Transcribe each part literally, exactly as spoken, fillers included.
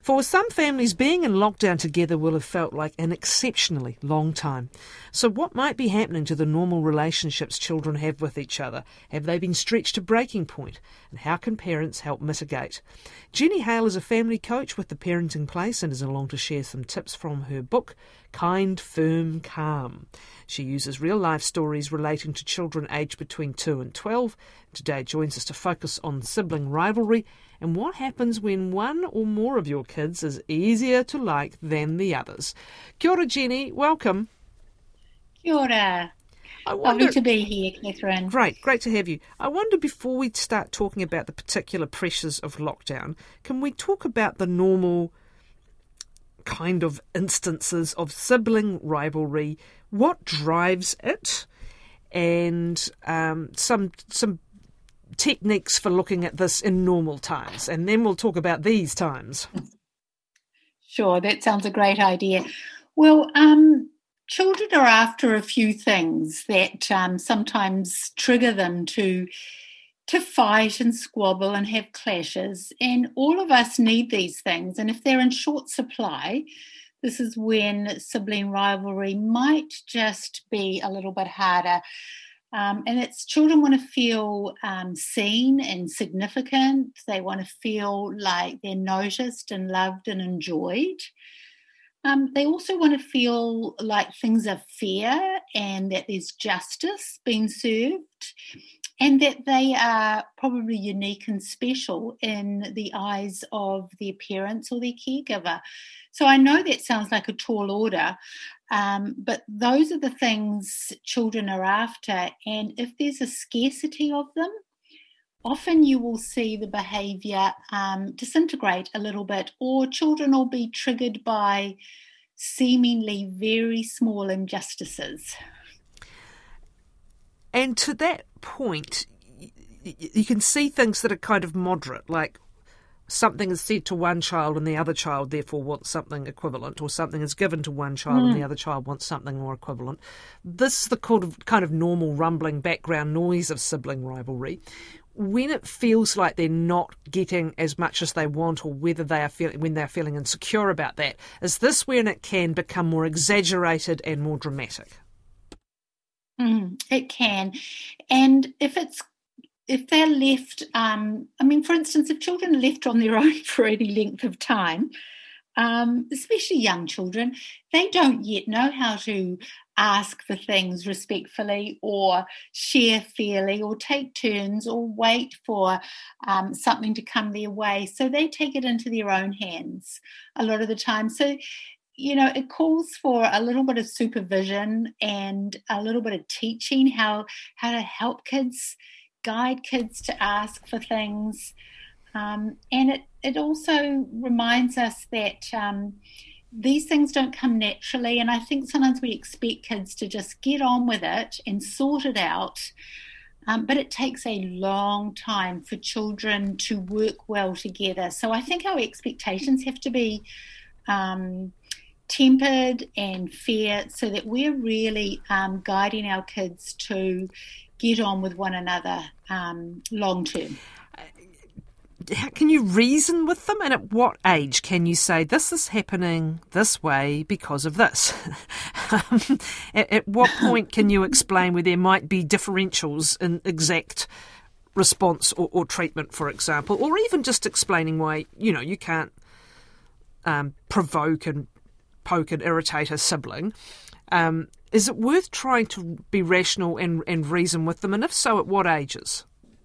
For some families, being in lockdown together will have felt like an exceptionally long time. So what might be happening to the normal relationships children have with each other? Have they been stretched to breaking point? And how can parents help mitigate? Jenny Hale is a family coach with The Parenting Place and is along to share some tips from her book, Kind, Firm, Calm. She uses real-life stories relating to children aged between two and twelve. Today joins us to focus on sibling rivalry and what happens when one or more of your kids is easier to like than the others. Kia ora, Jenny. Welcome. Kia ora. I Lovely wonder, to be here, Catherine. great, great to have you. I wonder, before we start talking about the particular pressures of lockdown, can we talk about the normal kind of instances of sibling rivalry, what drives it, and um, some some techniques for looking at this in normal times, and then we'll talk about these times. Sure, that sounds a great idea. Well, um, children are after a few things that um, sometimes trigger them to to fight and squabble and have clashes, and all of us need these things. And if they're in short supply, this is when sibling rivalry might just be a little bit harder. Um, and it's children want to feel um, seen and significant. They want to feel like they're noticed and loved and enjoyed. Um, they also want to feel like things are fair and that there's justice being served and that they are probably unique and special in the eyes of their parents or their caregiver. So I know that sounds like a tall order, um, but those are the things children are after. And if there's a scarcity of them, often you will see the behaviour um, disintegrate a little bit, or children will be triggered by seemingly very small injustices. And to that point, you can see things that are kind of moderate, like something is said to one child and the other child therefore wants something equivalent, or something is given to one child mm. and the other child wants something more equivalent. This is the kind of, kind of normal rumbling background noise of sibling rivalry. When it feels like they're not getting as much as they want, or whether they are feeling when they're feeling insecure about that, is this when it can become more exaggerated and more dramatic? Mm, it can. And if it's if they're left, um, I mean, for instance, if children are left on their own for any length of time, um, especially young children, they don't yet know how to ask for things respectfully or share fairly or take turns or wait for um, something to come their way. So they take it into their own hands a lot of the time. So, you know, it calls for a little bit of supervision and a little bit of teaching how how to help kids, guide kids to ask for things. Um, and it, it also reminds us that um, these things don't come naturally. And I think sometimes we expect kids to just get on with it and sort it out. Um, but it takes a long time for children to work well together. So I think our expectations have to be um, tempered and fair so that we're really um, guiding our kids to get on with one another um, long term. How can you reason with them, and at what age can you say this is happening this way because of this? um, at, at what point can you explain where there might be differentials in exact response or, or treatment, for example, or even just explaining why, you know, you can't um, provoke and poke and irritate a sibling? Um, is it worth trying to be rational and, and reason with them, and if so, at what ages?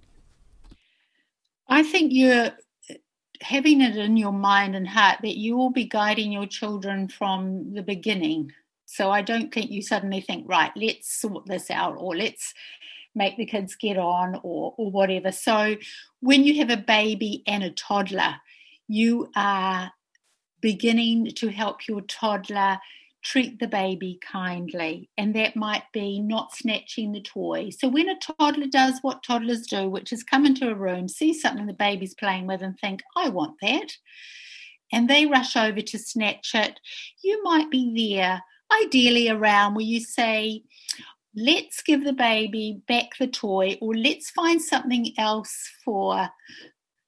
I think you're having it in your mind and heart that you will be guiding your children from the beginning. So I don't think you suddenly think, right, let's sort this out, or let's make the kids get on, or, or whatever. So when you have a baby and a toddler, you are beginning to help your toddler treat the baby kindly, and that might be not snatching the toy. So when a toddler does what toddlers do, which is come into a room, see something the baby's playing with and think, I want that, and they rush over to snatch it, you might be there, ideally around where you say, let's give the baby back the toy, or let's find something else for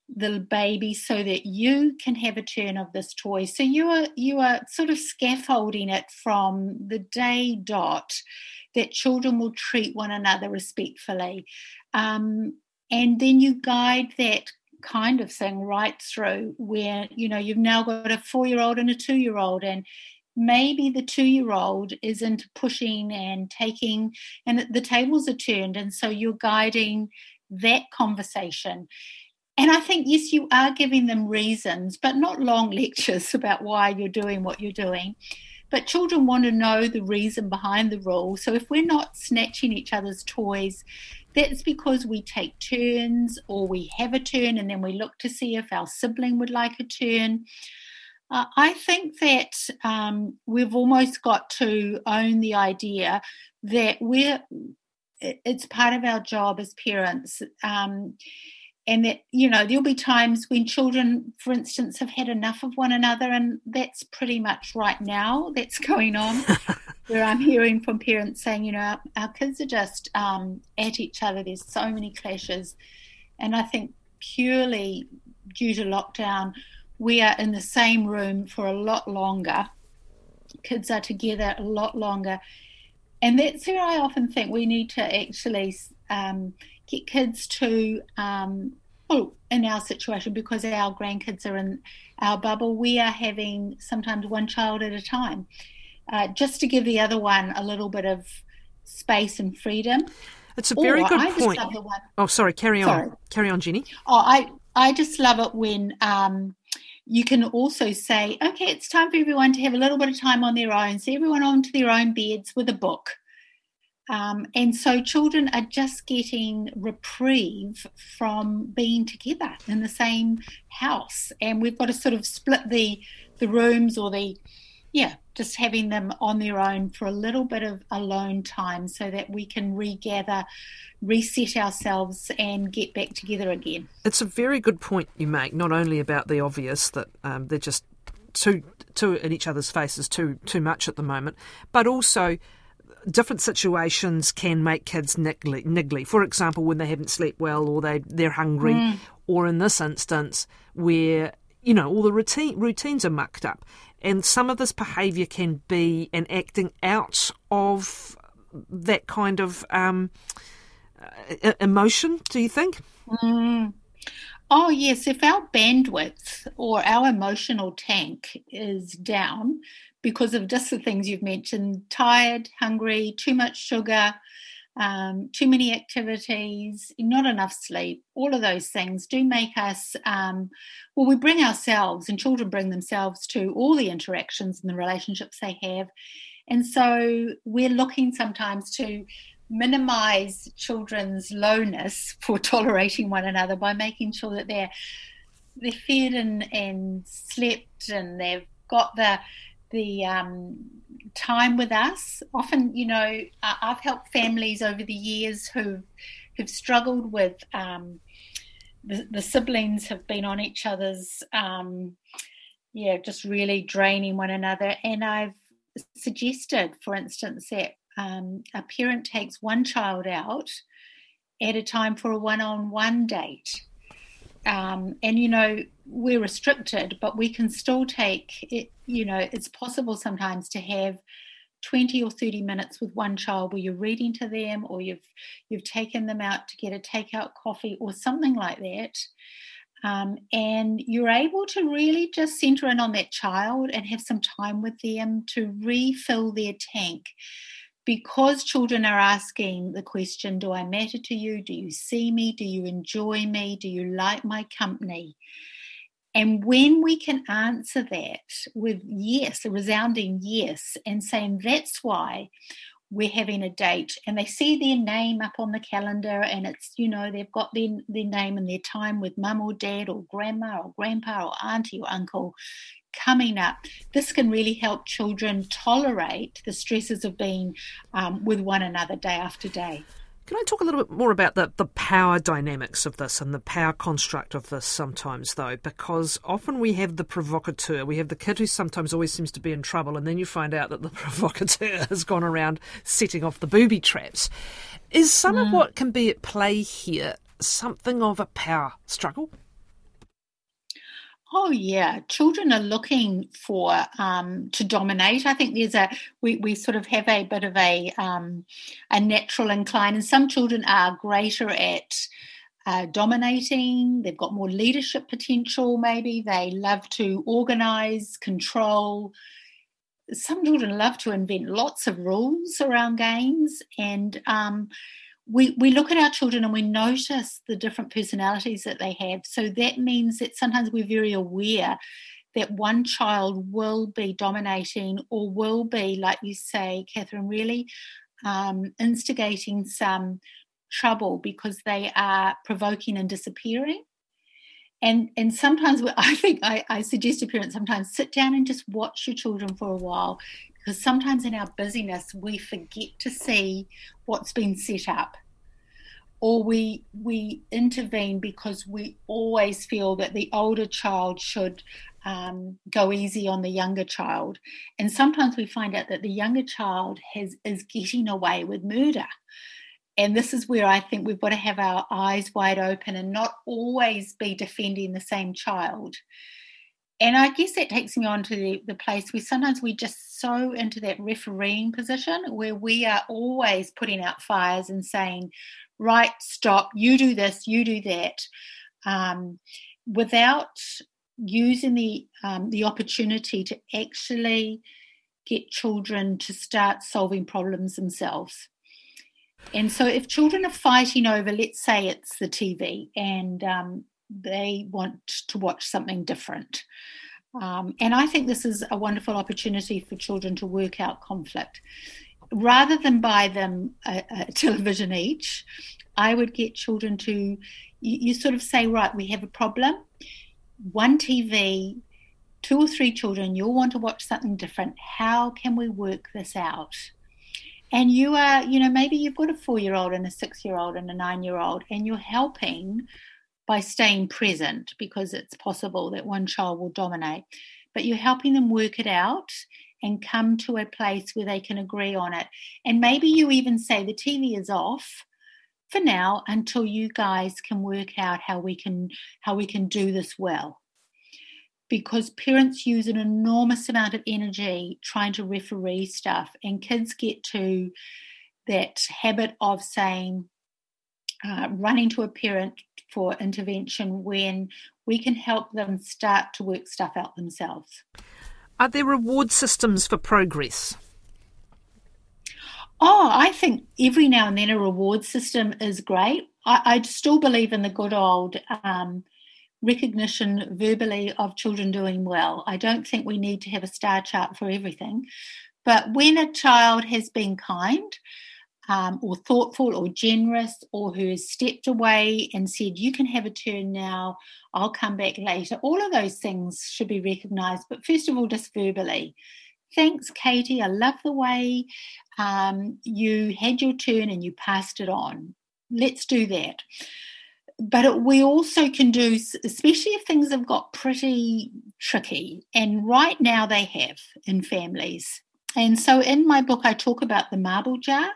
the baby so that you can have a turn of this toy. So you are you are sort of scaffolding it from the day dot that children will treat one another respectfully. Um, and then you guide that kind of thing right through where, you know, you've now got a four-year-old and a two-year-old, and maybe the two-year-old isn't pushing and taking, and the tables are turned, and so you're guiding that conversation. And I think, yes, you are giving them reasons, but not long lectures about why you're doing what you're doing. But children want to know the reason behind the rule. So if we're not snatching each other's toys, that's because we take turns, or we have a turn and then we look to see if our sibling would like a turn. Uh, I think that um, we've almost got to own the idea that we're, it's part of our job as parents. Um, And that, you know, there'll be times when children, for instance, have had enough of one another, and that's pretty much right now that's going on, where I'm hearing from parents saying, you know, our, our kids are just um, at each other. There's so many clashes. And I think purely due to lockdown, we are in the same room for a lot longer. Kids are together a lot longer. And that's where I often think we need to actually um, get kids to, um, well, in our situation, because our grandkids are in our bubble, we are having sometimes one child at a time, uh, just to give the other one a little bit of space and freedom. It's a very or good I point. Just love the one, oh, sorry, carry on. sorry. Carry on, Jenny. Oh, I, I just love it when um, you can also say, okay, it's time for everyone to have a little bit of time on their own. So everyone onto their own beds with a book. Um, and so children are just getting reprieve from being together in the same house. And we've got to sort of split the the rooms, or the, yeah, just having them on their own for a little bit of alone time so that we can regather, reset ourselves and get back together again. It's a very good point you make, not only about the obvious that um, they're just too, too in each other's faces too too much at the moment, but also different situations can make kids niggly. niggly. For example, when they haven't slept well, or they, they're hungry, mm. or in this instance where, you know, all the routine, routines are mucked up. And some of this behaviour can be an acting out of that kind of um, uh, emotion, do you think? Mm. Oh, yes. If our bandwidth or our emotional tank is down because of just the things you've mentioned, tired, hungry, too much sugar, um, too many activities, not enough sleep, all of those things do make us, um, well, we bring ourselves, and children bring themselves to all the interactions and the relationships they have. And so we're looking sometimes to minimise children's lowness for tolerating one another by making sure that they're they're fed and, and slept, and they've got the the um, time with us. Often, you know, I've helped families over the years who who've struggled with um, the, the siblings have been on each other's, um, yeah, just really draining one another. And I've suggested, for instance, that um, a parent takes one child out at a time for a one-on-one date. Um, and, you know, we're restricted, but we can still take it, you know, it's possible sometimes to have twenty or thirty minutes with one child where you're reading to them, or you've you've taken them out to get a takeout coffee or something like that. Um, and you're able to really just centre in on that child and have some time with them to refill their tank. Because children are asking the question, do I matter to you? Do you see me? Do you enjoy me? Do you like my company? And when we can answer that with yes, a resounding yes, and saying that's why we're having a date, and they see their name up on the calendar, and it's, you know, they've got their, their name and their time with mum or dad or grandma or grandpa or auntie or uncle coming up. This can really help children tolerate the stresses of being um, with one another day after day. Can I talk a little bit more about the, the power dynamics of this and the power construct of this sometimes, though? Because often we have the provocateur, we have the kid who sometimes always seems to be in trouble, and then you find out that the provocateur has gone around setting off the booby traps. Is some mm. of what can be at play here something of a power struggle? Oh yeah, children are looking for um, to dominate. I think there's a we, we sort of have a bit of a um, a natural incline, and some children are greater at uh, dominating. They've got more leadership potential. Maybe they love to organise, control. Some children love to invent lots of rules around games, and um, we we look at our children and we notice the different personalities that they have. So that means that sometimes we're very aware that one child will be dominating or will be, like you say, Catherine, really um, instigating some trouble because they are provoking and disappearing. And and sometimes I think I, I suggest to parents sometimes sit down and just watch your children for a while, because sometimes in our busyness we forget to see what's been set up, or we we intervene because we always feel that the older child should um, go easy on the younger child, and sometimes we find out that the younger child has is getting away with murder. And this is where I think we've got to have our eyes wide open and not always be defending the same child. And I guess that takes me on to the, the place where sometimes we're just so into that refereeing position where we are always putting out fires and saying, right, stop, you do this, you do that, um, without using the um, the opportunity to actually get children to start solving problems themselves. And so if children are fighting over, let's say it's the T V, and um, they want to watch something different. Um, and I think this is a wonderful opportunity for children to work out conflict. Rather than buy them a, a television each, I would get children to, you, you sort of say, right, we have a problem, one T V, two or three children, you'll want to watch something different. How can we work this out? And you are, you know, maybe you've got a four-year-old and a six-year-old and a nine-year-old, and you're helping by staying present, because it's possible that one child will dominate. But you're helping them work it out and come to a place where they can agree on it. And maybe you even say the T V is off for now until you guys can work out how we can how we can do this well. Because parents use an enormous amount of energy trying to referee stuff, and kids get to that habit of saying, uh, running to a parent for intervention when we can help them start to work stuff out themselves. Are there reward systems for progress? Oh, I think every now and then a reward system is great. I, I still believe in the good old um, recognition verbally of children doing well. I don't think we need to have a star chart for everything. But when a child has been kind um, or thoughtful or generous, or who has stepped away and said, you can have a turn now, I'll come back later, all of those things should be recognised. But first of all, just verbally. Thanks, Katie. I love the way um, you had your turn and you passed it on. Let's do that. But it, we also can do, especially if things have got pretty tricky, and right now they have in families. And so in my book, I talk about the marble jar.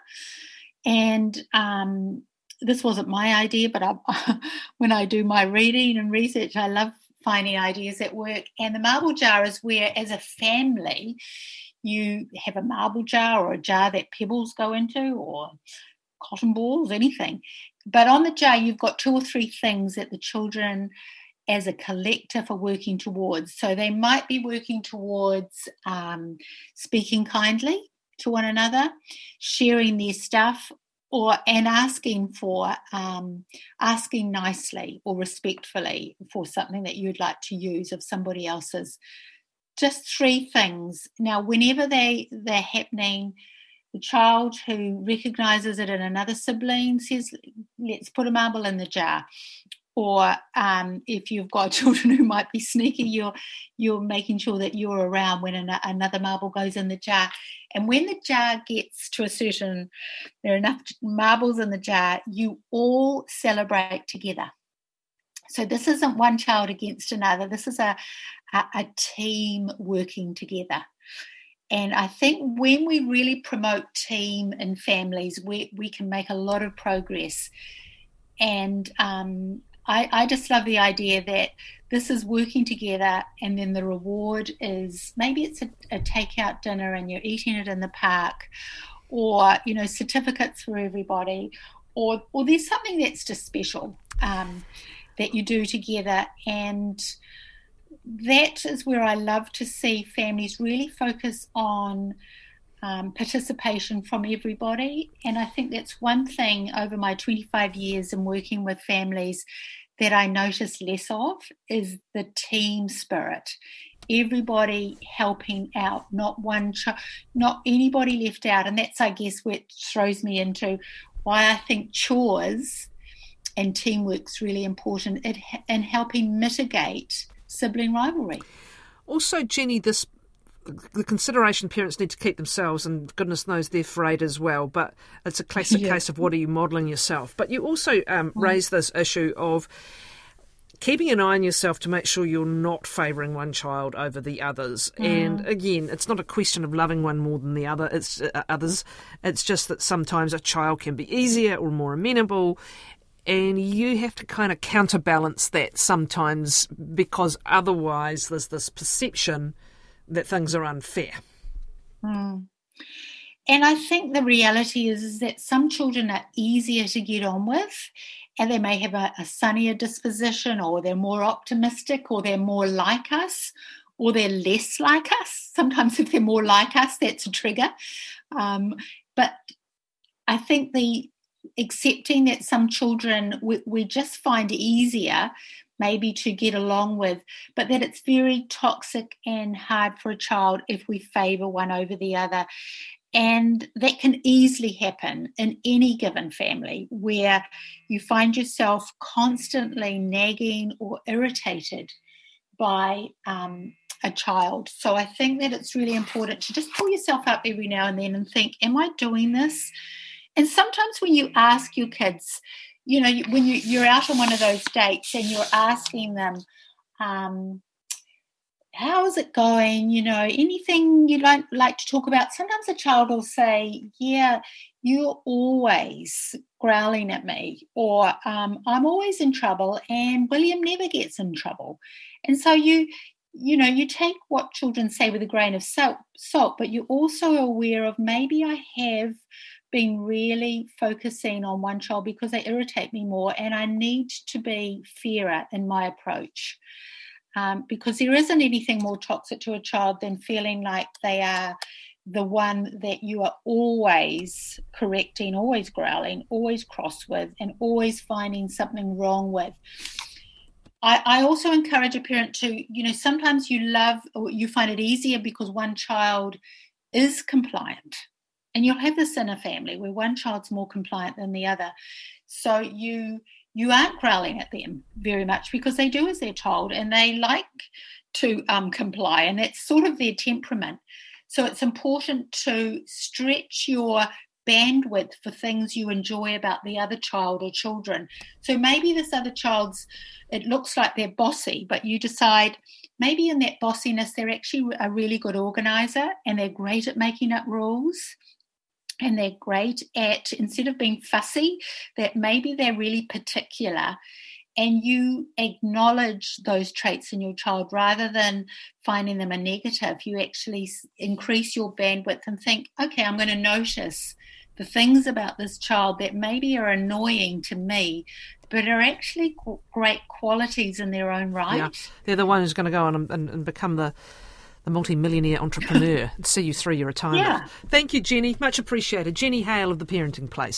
And um, this wasn't my idea, but I, when I do my reading and research, I love finding ideas at work. And the marble jar is where, as a family, you have a marble jar or a jar that pebbles go into, or cotton balls, anything. But on the jar, you've got two or three things that the children as a collective are working towards. So they might be working towards um, speaking kindly to one another, sharing their stuff, or and asking for, um, asking nicely or respectfully for something that you'd like to use of somebody else's. Just three things. Now, whenever they, they're happening, the child who recognises it in another sibling says, let's put a marble in the jar. Or um, if you've got children who might be sneaky, you're you're making sure that you're around when an, another marble goes in the jar. And when the jar gets to a certain, there are enough marbles in the jar, you all celebrate together. So this isn't one child against another. This is a, a, a team working together. And I think when we really promote team in families, we, we can make a lot of progress. And um, I, I just love the idea that this is working together, and then the reward is maybe it's a, a takeout dinner and you're eating it in the park, or, you know, certificates for everybody, or or there's something that's just special um, that you do together. And that is where I love to see families really focus on um, participation from everybody. And I think that's one thing over my twenty-five years in working with families that I notice less of, is the team spirit. Everybody helping out, not one, ch- not anybody left out. And that's, I guess, what throws me into why I think chores and teamwork's really important in, in helping mitigate sibling rivalry. Also, Jenny, this the consideration parents need to keep themselves, and goodness knows they're afraid as well, but it's a classic yeah. case of what are you modelling yourself. But you also um, mm. raise this issue of keeping an eye on yourself to make sure you're not favouring one child over the others. Mm. And again, it's not a question of loving one more than the other. It's uh, others. It's just that sometimes a child can be easier or more amenable, and you have to kind of counterbalance that sometimes, because otherwise there's this perception that things are unfair. Mm. And I think the reality is, is that some children are easier to get on with, and they may have a, a sunnier disposition, or they're more optimistic, or they're more like us, or they're less like us. Sometimes if they're more like us, that's a trigger. Um, but I think the accepting that some children we, we just find easier maybe to get along with, but that it's very toxic and hard for a child if we favour one over the other. And that can easily happen in any given family, where you find yourself constantly nagging or irritated by um, a child. So I think that it's really important to just pull yourself up every now and then and think, am I doing this? And sometimes when you ask your kids, you know, when you, you're out on one of those dates and you're asking them, um, how is it going? You know, anything you'd like, like to talk about? Sometimes a child will say, yeah, you're always growling at me, or um, I'm always in trouble and William never gets in trouble. And so you, you know, you take what children say with a grain of salt, salt, but you're also aware of, maybe I have been really focusing on one child because they irritate me more, and I need to be fairer in my approach. Um, because there isn't anything more toxic to a child than feeling like they are the one that you are always correcting, always growling, always cross with, and always finding something wrong with. I, I also encourage a parent to, you know, sometimes you love, or you find it easier because one child is compliant. And you'll have this in a family where one child's more compliant than the other. So you you aren't growling at them very much because they do as they're told, and they like to um, comply, and that's sort of their temperament. So it's important to stretch your bandwidth for things you enjoy about the other child or children. So maybe this other child's, it looks like they're bossy, but you decide maybe in that bossiness they're actually a really good organizer, and they're great at making up rules. And they're great at, instead of being fussy, that maybe they're really particular, and you acknowledge those traits in your child rather than finding them a negative. You actually increase your bandwidth and think, okay, I'm going to notice the things about this child that maybe are annoying to me, but are actually great qualities in their own right. Yeah, they're the one who's going to go on and, and, and become the the multi-millionaire entrepreneur and see you through your retirement. Yeah. Thank you, Jenny. Much appreciated. Jenny Hale of The Parenting Place.